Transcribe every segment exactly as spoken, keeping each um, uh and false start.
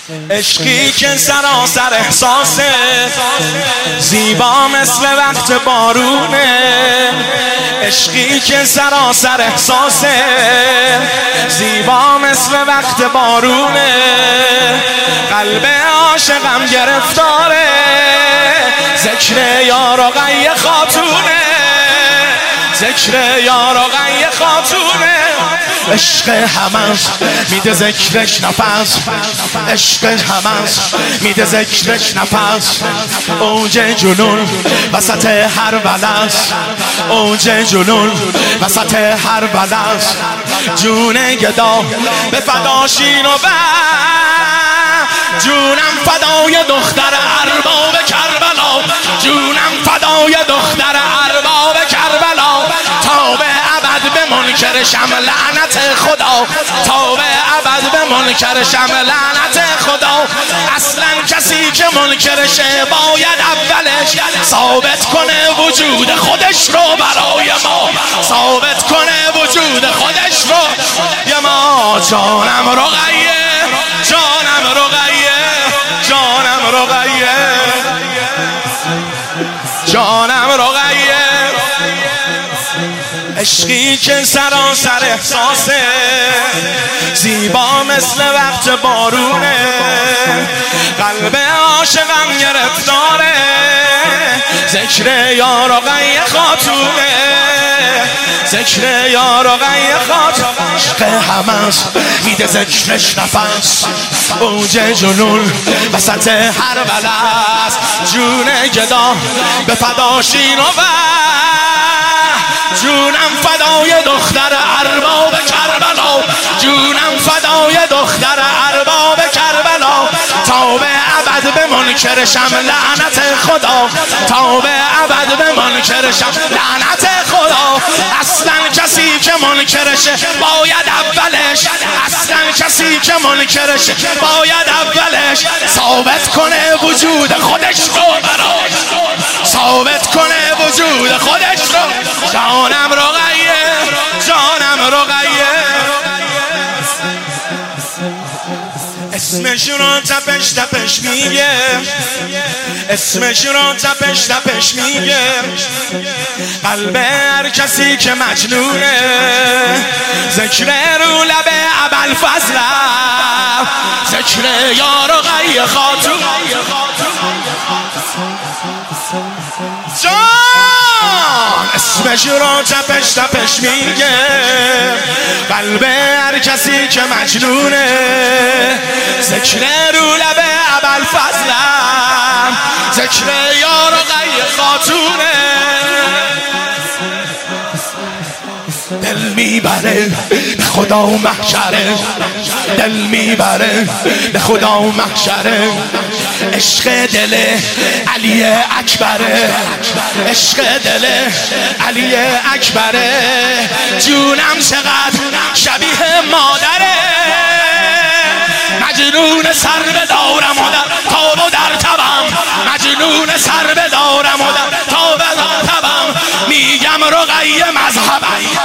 عشقی که سراسر احساسه، زیبا مثل وقت بارونه. عشقی که سراسر احساسه، زیبا مثل وقت بارونه. قلب عاشقم گرفتاره، ذکر یار و غی خاتونه، ذکر یار و غی خاتونه. عشق همش میده ذکرش نفس، عشق همش میده ذکرش نفس. اوج جنون وسط هر بلس، اوج جنون وسط هر بلس. جون گدا به فداشین و بر، جونم فدای دختر ارباب کربلا، جونم فدای دختر ارباب کربلا. تا به ابد به منکرشم لعنت خدا، تا به ابد به منکرشم لعنت خدا. اصلا کسی که منکرشه باید اولش ثابت کنه وجود خودش رو برای ما، ثابت کنه وجود خودش رو برای ما. جانم رقیه، جانم رقیه، جانم رقیه، جانم رقیه. عشقی که سراسر احساسه، زیبا مثل وقت بارونه. قلب عاشقم گرفتاره، ذکر یار و غی خاتونه، ذکر یار و غی خاتونه. عشق همس میده ذکرش نفس، اوج جنون وسط هر بلس. جون گدا به فداشین و جونم فدای دختر ارباب کربلا، جونم فدای دختر ارباب کربلا. تا به ابد به منکرشم لعنت خدا، تا به ابد به منکرشم لعنت خدا. اصلا کسی که منکرشه باید اولش، اصلا کسی که منکرشه باید اولش ثابت کنه وجود خودش رو براش، ثابت کنه وجود خودش رو. جانم رقیه، جانم رقیه. اسمش رو تپش تپش میگه، اسمش رو تپش تپش میگه. قلب هر کسی که مجنونه، ذکر رو لب ابوالفضل، ذکر یار و غی خاتون. جان اسمش رو تپش تپش میگه، قلب هر کسی که مجنونه. ذکر رو لب ابوالفضل، ذکر یار و غی خاتونه. دل میبره به خدا و محشره، دل میبره به خدا و محشره. عشق دل علی اکبره، عشق دل علی اکبره. جونم چقدر شبیه مادره، مجنون سر بدارم و در تاب و در تبم، مجنون سر بدارم و در تاب و در تبم. میگم رقیه مذهب،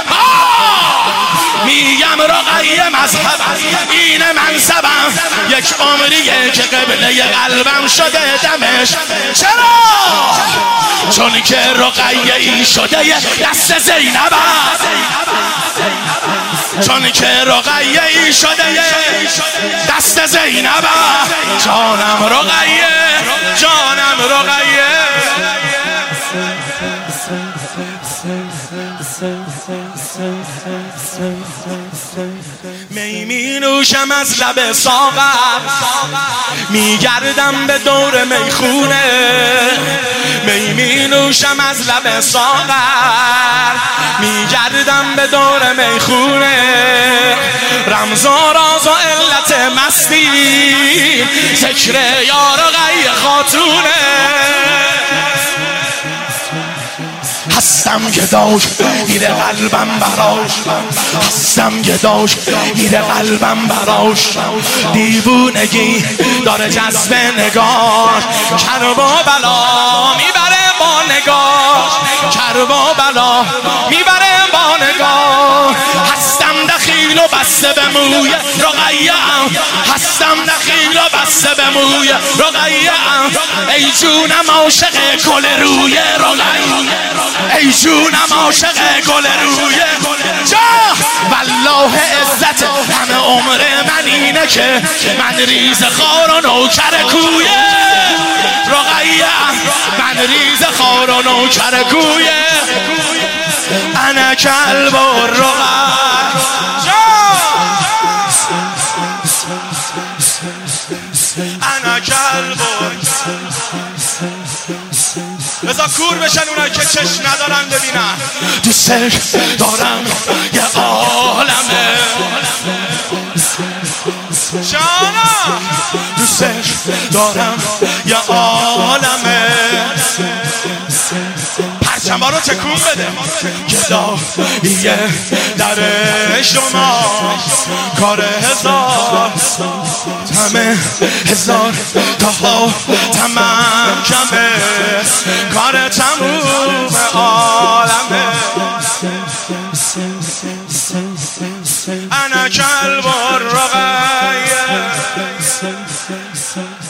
میگم رقیه مذهب، این منصبم. یک عمریه که قبله قلبم شده دمش. چرا؟ چون که رقیه ای شده دست زینب، چون که رقیه ای شده دست زینب. جانم رقیه، جانم رقیه. می می نوشم از لب ساغر، میگردم به دور میخونه. می می نوشم از لب ساغر، میگردم به دور میخونه. رمز و راز و علت مستی، ذکر یار و غی خاتونه. هستم گداش میره قلبم براش، هستم گداش میره قلبم براش. دیوونگی داره جذب نگاش، کرب و بلا میبره با نگاش، کرب و بلا میبره با نگاش. هستم دخیل و بسته به موی رقیه‌ام، هستم دخیل و بسته موی رقیه ام، ای جونم عاشق گل روی رقیه، ای جونم عاشق گل روی جا. والله عزت همه عمر من اینه که من ریز خار و نوکر کویه رقیه، من ریز خار و نوکر کویه. انا کلب و رقیه انا کلب و بذار کور بشن اونایی که چشم ندارن ببینن. دوست دارم یه عالمه جانا، دوست دارم یه عالمه. پرچم‌ها رو تکون بده. گداییه در شما کار هزار تمه، هزار تا تمام کمه، کار تموم عالمه. انا کلب الرقیه